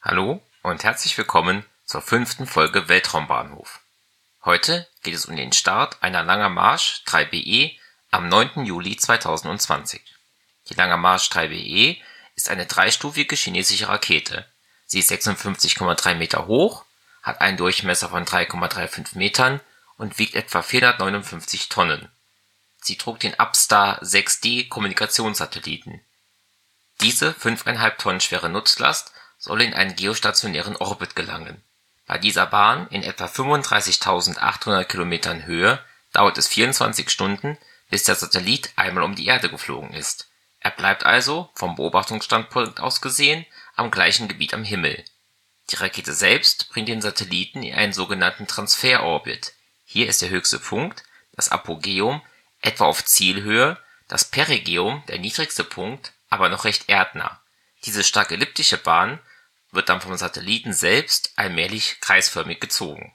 Hallo und herzlich willkommen zur 5. Folge Weltraumbahnhof. Heute geht es um den Start einer Langer Marsch 3BE am 9. Juli 2020. Die Langer Marsch 3BE ist eine dreistufige chinesische Rakete. Sie ist 56,3 Meter hoch, hat einen Durchmesser von 3,35 Metern und wiegt etwa 459 Tonnen. Sie trug den Upstar 6D Kommunikationssatelliten. Diese 5,5 Tonnen schwere Nutzlast soll in einen geostationären Orbit gelangen. Bei dieser Bahn in etwa 35.800 Kilometern Höhe dauert es 24 Stunden, bis der Satellit einmal um die Erde geflogen ist. Er bleibt also, vom Beobachtungsstandpunkt aus gesehen, am gleichen Gebiet am Himmel. Die Rakete selbst bringt den Satelliten in einen sogenannten Transferorbit. Hier ist der höchste Punkt, das Apogeum, etwa auf Zielhöhe, das Perigeum, der niedrigste Punkt, aber noch recht erdnah. Diese stark elliptische Bahn wird dann vom Satelliten selbst allmählich kreisförmig gezogen.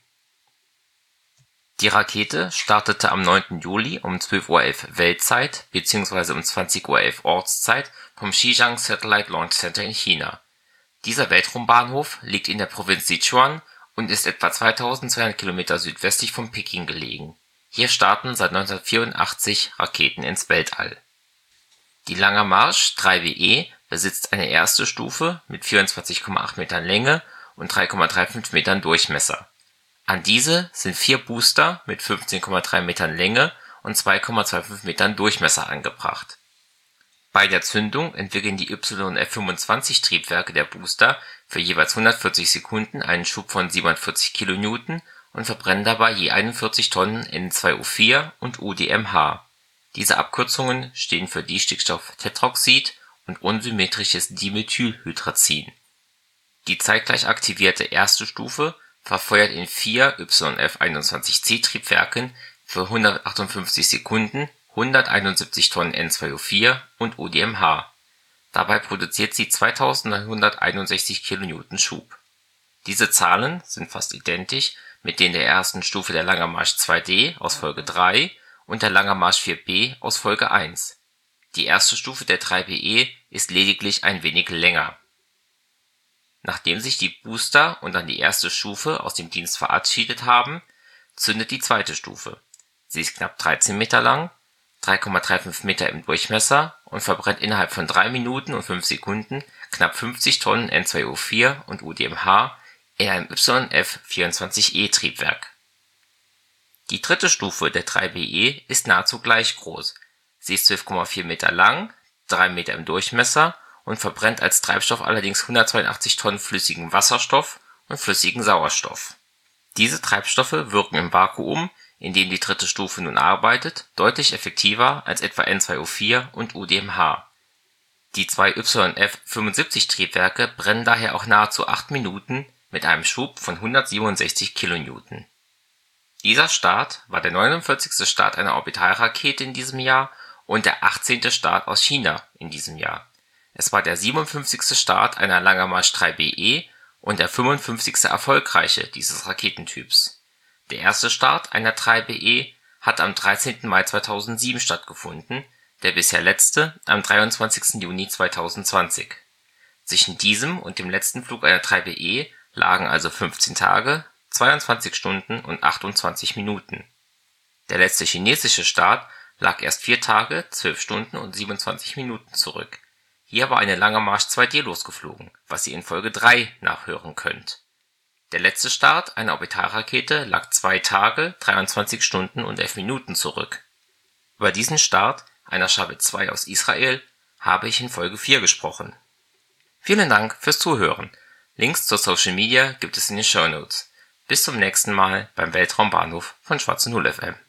Die Rakete startete am 9. Juli um 12:11 Uhr Weltzeit bzw. um 20:11 Uhr Ortszeit vom Xijiang Satellite Launch Center in China. Dieser Weltraumbahnhof liegt in der Provinz Sichuan und ist etwa 2200 Kilometer südwestlich von Peking gelegen. Hier starten seit 1984 Raketen ins Weltall. Die Langer Marsch 3BE besitzt eine erste Stufe mit 24,8 Metern Länge und 3,35 Metern Durchmesser. An diese sind 4 Booster mit 15,3 Metern Länge und 2,25 Metern Durchmesser angebracht. Bei der Zündung entwickeln die YF-25-Triebwerke der Booster für jeweils 140 Sekunden einen Schub von 47 kN und verbrennen dabei je 41 Tonnen N2O4 und UDMH. Diese Abkürzungen stehen für Distickstofftetroxid und unsymmetrisches Dimethylhydrazin. Die zeitgleich aktivierte erste Stufe verfeuert in 4 YF-21C Triebwerken für 158 Sekunden 171 Tonnen N2O4 und UDMH. Dabei produziert sie 2961 kN Schub. Diese Zahlen sind fast identisch mit denen der ersten Stufe der Langer Marsch 2D aus Folge 3 und der Langer Marsch 4B aus Folge 1. Die erste Stufe der 3BE ist lediglich ein wenig länger. Nachdem sich die Booster und dann die erste Stufe aus dem Dienst verabschiedet haben, zündet die zweite Stufe. Sie ist knapp 13 Meter lang, 3,35 Meter im Durchmesser und verbrennt innerhalb von 3 Minuten und 5 Sekunden knapp 50 Tonnen N2O4 und UDMH in einem YF-24E Triebwerk. Die dritte Stufe der 3BE ist nahezu gleich groß. Sie ist 12,4 Meter lang, 3 Meter im Durchmesser und verbrennt als Treibstoff allerdings 182 Tonnen flüssigen Wasserstoff und flüssigen Sauerstoff. Diese Treibstoffe wirken im Vakuum, in dem die dritte Stufe nun arbeitet, deutlich effektiver als etwa N2O4 und UDMH. Die 2 YF-75-Triebwerke brennen daher auch nahezu 8 Minuten mit einem Schub von 167 kN. Dieser Start war der 49. Start einer Orbitalrakete in diesem Jahr und der 18. Start aus China in diesem Jahr. Es war der 57. Start einer Langer Marsch 3BE und der 55. erfolgreiche dieses Raketentyps. Der erste Start einer 3BE hat am 13. Mai 2007 stattgefunden, der bisher letzte am 23. Juni 2020. Zwischen diesem und dem letzten Flug einer 3BE lagen also 15 Tage, 22 Stunden und 28 Minuten. Der letzte chinesische Start lag erst 4 Tage, 12 Stunden und 27 Minuten zurück. Hier war eine Langer Marsch 2D losgeflogen, was ihr in Folge 3 nachhören könnt. Der letzte Start einer Orbitalrakete lag 2 Tage, 23 Stunden und 11 Minuten zurück. Über diesen Start einer Shahid 2 aus Israel habe ich in Folge 4 gesprochen. Vielen Dank fürs Zuhören. Links zur Social Media gibt es in den Shownotes. Bis zum nächsten Mal beim Weltraumbahnhof von Schwarze Null FM.